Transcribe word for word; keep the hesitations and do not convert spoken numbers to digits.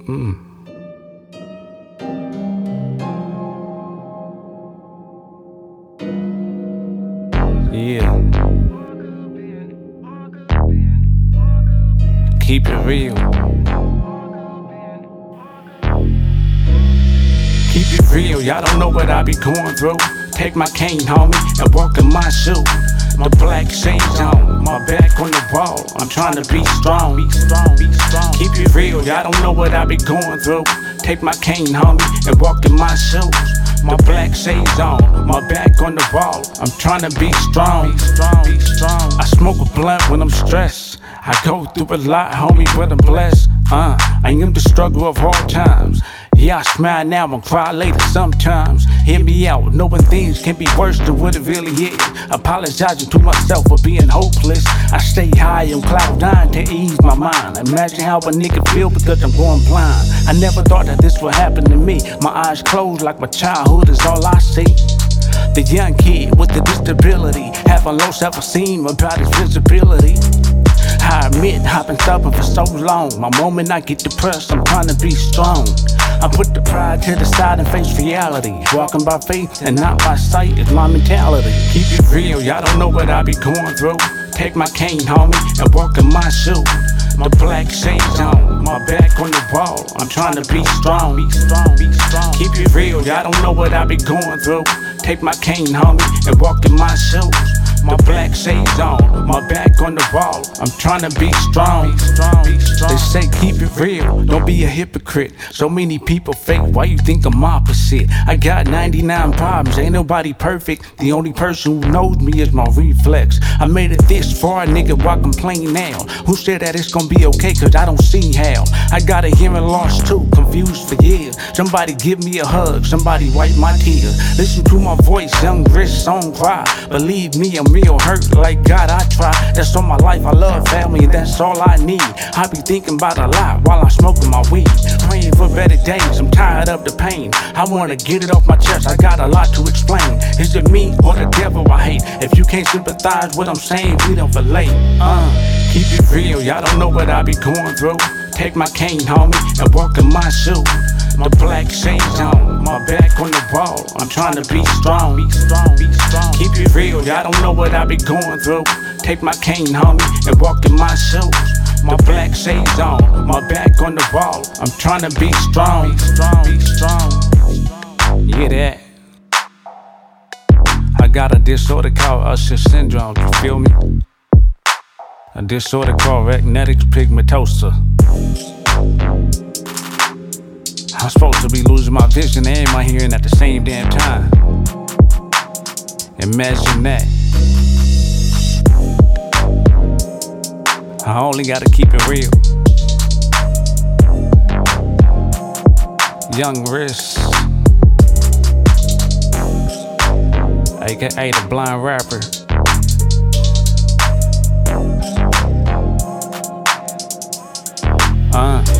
Mm. Yeah. Keep it real. Keep it real, y'all don't know what I be going through. Take my cane, homie, and walk in my shoes. My black shades on, my back on the wall. I'm trying to be strong, be strong, be strong. Keep it real, y'all don't know what I be going through. Take my cane, homie, and walk in my shoes. My black shades on, my back on the wall. I'm trying to be strong, be strong, be strong. I smoke a blunt when I'm stressed. I go through a lot, homie, but I'm blessed. Uh, I am the struggle of hard times. Yeah, I smile now and cry later sometimes. Hear me out, knowing things can be worse than what it really is. Apologizing to myself for being hopeless. I stay high on cloud nine to ease my mind. Imagine how a nigga feel because I'm going blind. I never thought that this would happen to me. My eyes closed like my childhood is all I see. The young kid with the disability, having low self-esteem about his visibility. I admit I've been stubborn for so long. My moment I get depressed, I'm trying to be strong. I put the pride to the side and face reality. Walking by faith and not by sight is my mentality. Keep it real, y'all don't know what I be going through. Take my cane, homie, and walk in my shoes. My black shades on, my back on the wall. I'm trying to be strong, be strong, be strong. Keep it real, y'all don't know what I be going through. Take my cane, homie, and walk in my shoes. My black shades on, my back on the wall. I'm trying to be strong, be strong, be strong. They say keep it real, don't be a hypocrite. So many people fake, why you think I'm opposite? I got ninety-nine problems, ain't nobody perfect. The only person who knows me is my reflex. I made it this far, nigga, why complain now? Who said that it's gonna be okay, cause I don't see how? I got a hearing loss too, confused for years. Somebody give me a hug, somebody wipe my tears. Listen to my voice, young rich song cry. Believe me, I'm real hurt like God I try. That's all my life, I love family and that's all I need. I be thinking about a lot while I'm smoking my weed. Praying for better days, I'm tired of the pain. I wanna get it off my chest, I got a lot to explain. Is it me or the devil I hate? If you can't sympathize with what I'm saying, we don't relate. Uh, keep it real, y'all don't know what I be going through. Take my cane, homie, and walk in my shoes. My black shades on, my back on the wall. I'm trying to be strong, be strong, be strong. Keep it real, y'all don't know what I be going through. Take my cane, homie, and walk in my shoes. My black shades on, my back on the wall. I'm trying to be strong, be strong, be strong. You hear that? I got a disorder called Usher syndrome, you feel me? A disorder called retinitis pigmentosa. I'm supposed to be losing my vision and my hearing at the same damn time. Imagine that. I only gotta keep it real. Young Risk, aka the blind rapper. Uh